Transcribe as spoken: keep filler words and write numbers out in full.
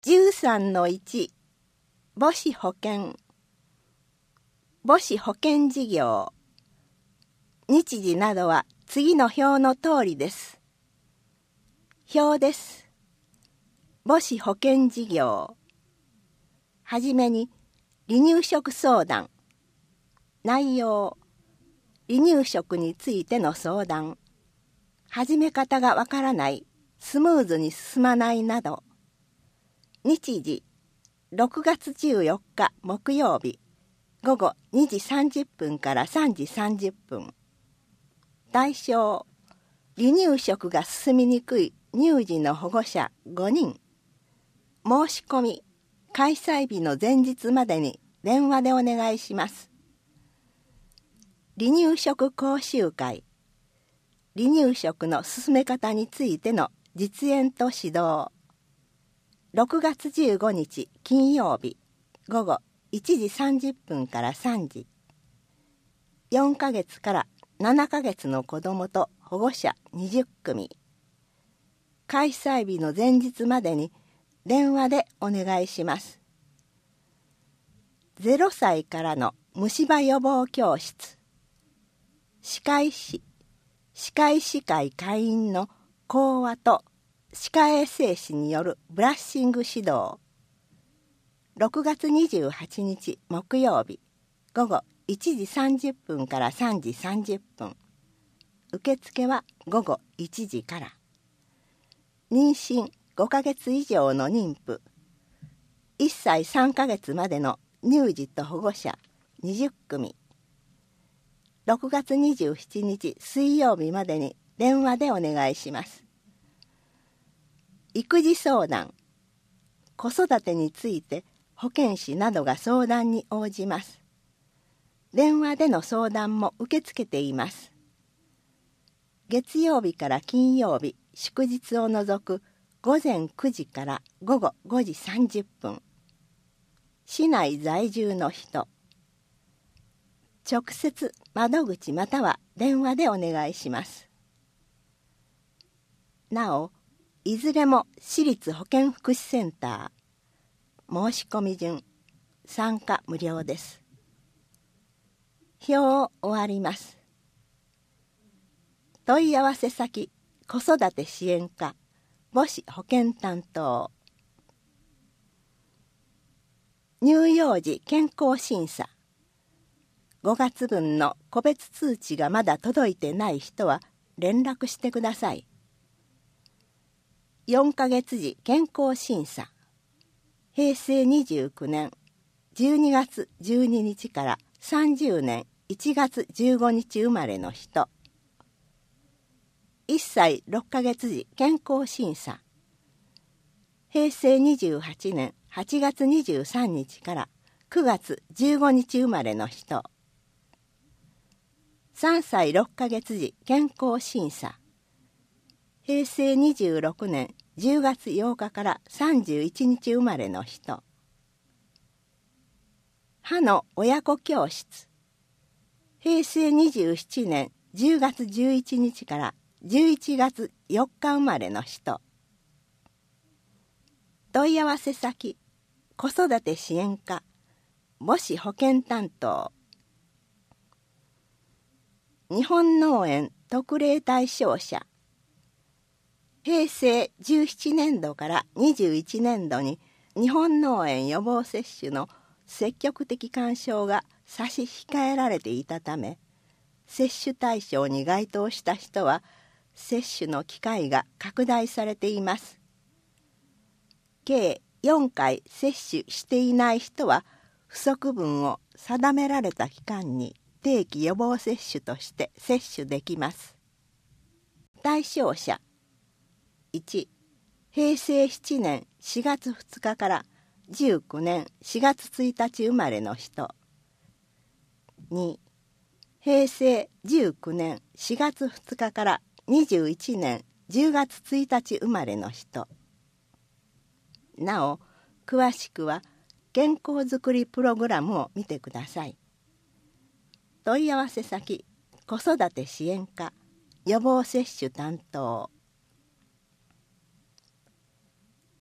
じゅうさんのいち 母子保健母子保健事業日時などは次の表の通りです。表です。母子保健事業はじめに離乳食相談内容離乳食についての相談始め方がわからないスムーズに進まないなど日時ろくがつじゅうよっか木曜日午後にじさんじゅっぷんからさんじさんじゅっぷん対象離乳食が進みにくい乳児の保護者ごにん申し込み開催日の前日までに電話でお願いします。離乳食講習会離乳食の進め方についての実演と指導ろくがつじゅうごにち金曜日午後いちじさんじゅっぷんからさんじよんかげつからななかげつの子どもと保護者にじゅっくみ開催日の前日までに電話でお願いします。ゼロさいからの虫歯予防教室歯科医師歯科医師会会員の講話と歯科衛生士によるブラッシング指導ろくがつにじゅうはちにち木曜日午後いちじさんじゅっぷんからさんじさんじゅっぷん受付は午後いちじから妊娠ごかげつ以上の妊婦いっさいさんかげつまでの乳児と保護者にじゅっくみろくがつにじゅうしちにち水曜日までに電話でお願いします。育児相談子育てについて保健師などが相談に応じます。電話での相談も受け付けています。月曜日から金曜日祝日を除くごぜんくじから午後ごじさんじゅっぷん市内在住の人直接窓口または電話でお願いします。なおいずれも市立保健福祉センター申し込み順参加無料です。表を終わります。問い合わせ先子育て支援課母子保健担当乳幼児健康審査ごがつぶんの個別通知がまだ届いてない人は連絡してください。よんかげつじ健康審査へいせいにじゅうきゅうねんじゅうにがつじゅうににちからさんじゅうねんいちがつじゅうごにち生まれの人いっさいろっかげつじ健康審査へいせいにじゅうはちねんはちがつにじゅうさんにちからくがつじゅうごにち生まれの人さんさいろっかげつじ健康審査へいせいにじゅうろくねんじゅうがつようかからさんじゅういちにち生まれの人歯の親子教室へいせいにじゅうななねんじゅうがつじゅういちにちからじゅういちがつよっか生まれの人問い合わせ先子育て支援課母子保健担当日本農園特例対象者へいせいじゅうななねんどからにじゅういちねんどに日本脳炎予防接種の積極的勧奨が差し控えられていたため接種対象に該当した人は接種の機会が拡大されています。計よんかい接種していない人は不足分を定められた期間に定期予防接種として接種できます。対象者いちへいせいななねんしがつふつかからじゅうきゅうねんしがつついたち生まれの人にへいせいじゅうきゅうねんしがつふつかからにじゅういちねんじゅうがつついたち生まれの人なお詳しくは健康づくりプログラムを見てください。問い合わせ先子育て支援課予防接種担当